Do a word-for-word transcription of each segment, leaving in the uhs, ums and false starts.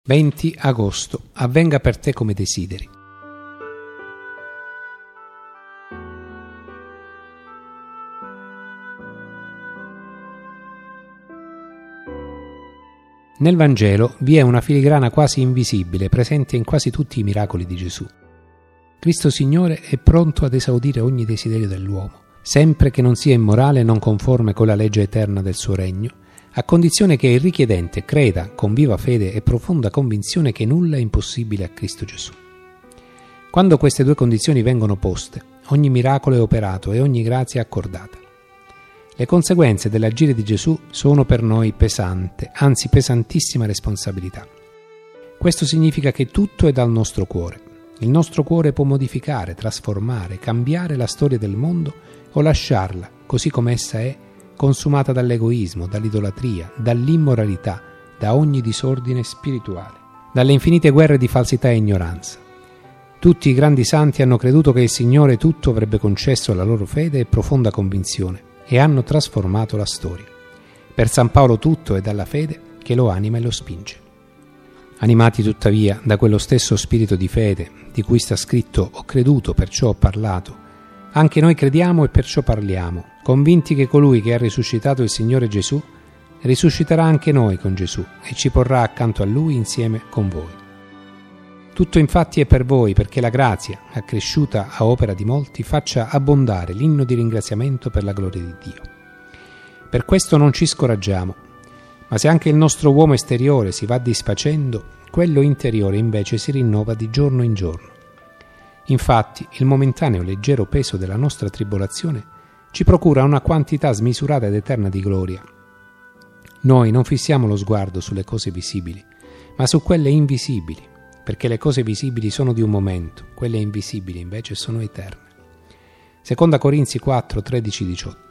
venti agosto. Avvenga per te come desideri. Nel Vangelo vi è una filigrana quasi invisibile presente in quasi tutti i miracoli di Gesù. Cristo Signore è pronto ad esaudire ogni desiderio dell'uomo, sempre che non sia immorale e non conforme con la legge eterna del suo regno, a condizione che il richiedente creda con viva fede e profonda convinzione che nulla è impossibile a Cristo Gesù. Quando queste due condizioni vengono poste, ogni miracolo è operato e ogni grazia è accordata. Le conseguenze dell'agire di Gesù sono per noi pesante, anzi pesantissima responsabilità. Questo significa che tutto è dal nostro cuore. Il nostro cuore può modificare, trasformare, cambiare la storia del mondo o lasciarla, così come essa è, consumata dall'egoismo, dall'idolatria, dall'immoralità, da ogni disordine spirituale, dalle infinite guerre di falsità e ignoranza. Tutti i grandi santi hanno creduto che il Signore tutto avrebbe concesso alla loro fede e profonda convinzione, e hanno trasformato la storia. Per San Paolo tutto è dalla fede che lo anima e lo spinge. Animati tuttavia da quello stesso spirito di fede di cui sta scritto «Ho creduto, perciò ho parlato», anche noi crediamo e perciò parliamo, convinti che colui che ha risuscitato il Signore Gesù risusciterà anche noi con Gesù e ci porrà accanto a Lui insieme con voi. Tutto infatti è per voi, perché la grazia, accresciuta a opera di molti, faccia abbondare l'inno di ringraziamento per la gloria di Dio. Per questo non ci scoraggiamo, ma se anche il nostro uomo esteriore si va disfacendo, quello interiore invece si rinnova di giorno in giorno. Infatti, il momentaneo leggero peso della nostra tribolazione ci procura una quantità smisurata ed eterna di gloria. Noi non fissiamo lo sguardo sulle cose visibili, ma su quelle invisibili, perché le cose visibili sono di un momento, quelle invisibili invece sono eterne. Seconda Corinzi quattro, tredici, diciotto.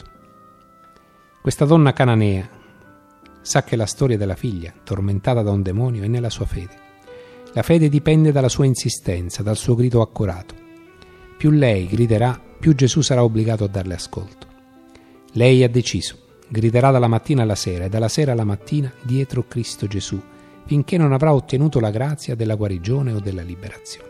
Questa donna cananea sa che la storia della figlia, tormentata da un demonio, è nella sua fede. La fede dipende dalla sua insistenza, dal suo grido accorato. Più lei griderà, più Gesù sarà obbligato a darle ascolto. Lei ha deciso, griderà dalla mattina alla sera e dalla sera alla mattina dietro Cristo Gesù, finché non avrà ottenuto la grazia della guarigione o della liberazione.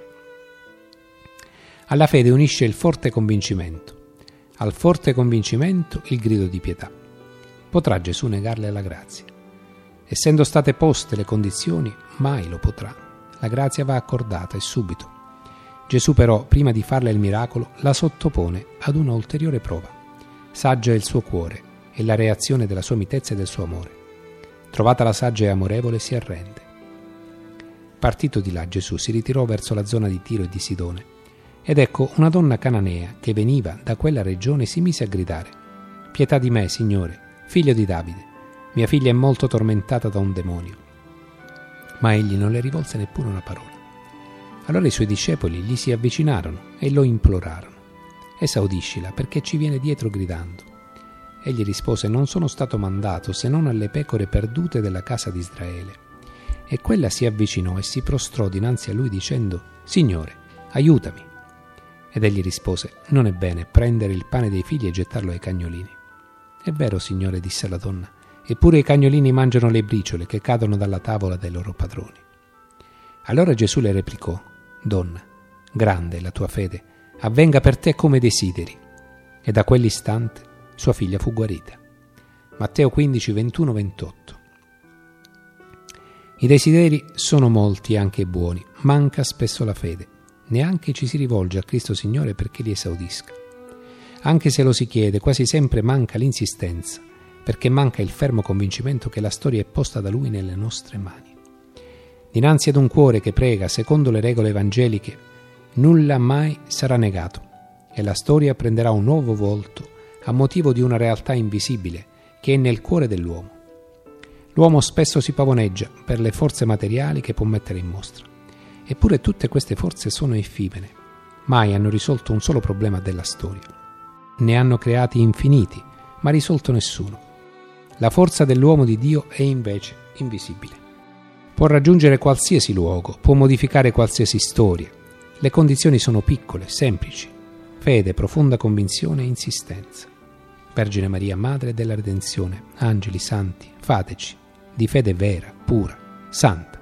Alla fede unisce il forte convincimento, al forte convincimento il grido di pietà. Potrà Gesù negarle la grazia? Essendo state poste le condizioni, mai lo potrà. La grazia va accordata e subito. Gesù però, prima di farle il miracolo, la sottopone ad una ulteriore prova. Saggia è il suo cuore e la reazione della sua mitezza e del suo amore. Trovata la saggia e amorevole, si arrende. Partito di là, Gesù si ritirò verso la zona di Tiro e di Sidone. Ed ecco una donna cananea che veniva da quella regione si mise a gridare: «Pietà di me, Signore, figlio di Davide, mia figlia è molto tormentata da un demonio». Ma egli non le rivolse neppure una parola. Allora i suoi discepoli gli si avvicinarono e lo implorarono: «Esaudiscila, perché ci viene dietro gridando». Egli rispose: «Non sono stato mandato se non alle pecore perdute della casa di Israele». E quella si avvicinò e si prostrò dinanzi a lui dicendo: «Signore, aiutami». Ed egli rispose: «Non è bene prendere il pane dei figli e gettarlo ai cagnolini». «È vero, Signore», disse la donna, «eppure i cagnolini mangiano le briciole che cadono dalla tavola dei loro padroni». Allora Gesù le replicò: «Donna, grande è la tua fede, avvenga per te come desideri». E da quell'istante sua figlia fu guarita. Matteo quindici, ventuno, ventotto. I desideri sono molti e anche buoni, manca spesso la fede, neanche ci si rivolge a Cristo Signore perché li esaudisca. Anche se lo si chiede, quasi sempre manca l'insistenza, perché manca il fermo convincimento che la storia è posta da Lui nelle nostre mani. Dinanzi ad un cuore che prega secondo le regole evangeliche, nulla mai sarà negato e la storia prenderà un nuovo volto a motivo di una realtà invisibile che è nel cuore dell'uomo. L'uomo spesso si pavoneggia per le forze materiali che può mettere in mostra. Eppure tutte queste forze sono effimere, mai hanno risolto un solo problema della storia. Ne hanno creati infiniti, ma risolto nessuno. La forza dell'uomo di Dio è invece invisibile. Può raggiungere qualsiasi luogo, può modificare qualsiasi storia. Le condizioni sono piccole, semplici: fede, profonda convinzione e insistenza. Vergine Maria, Madre della Redenzione, angeli santi, fateci di fede vera, pura, santa,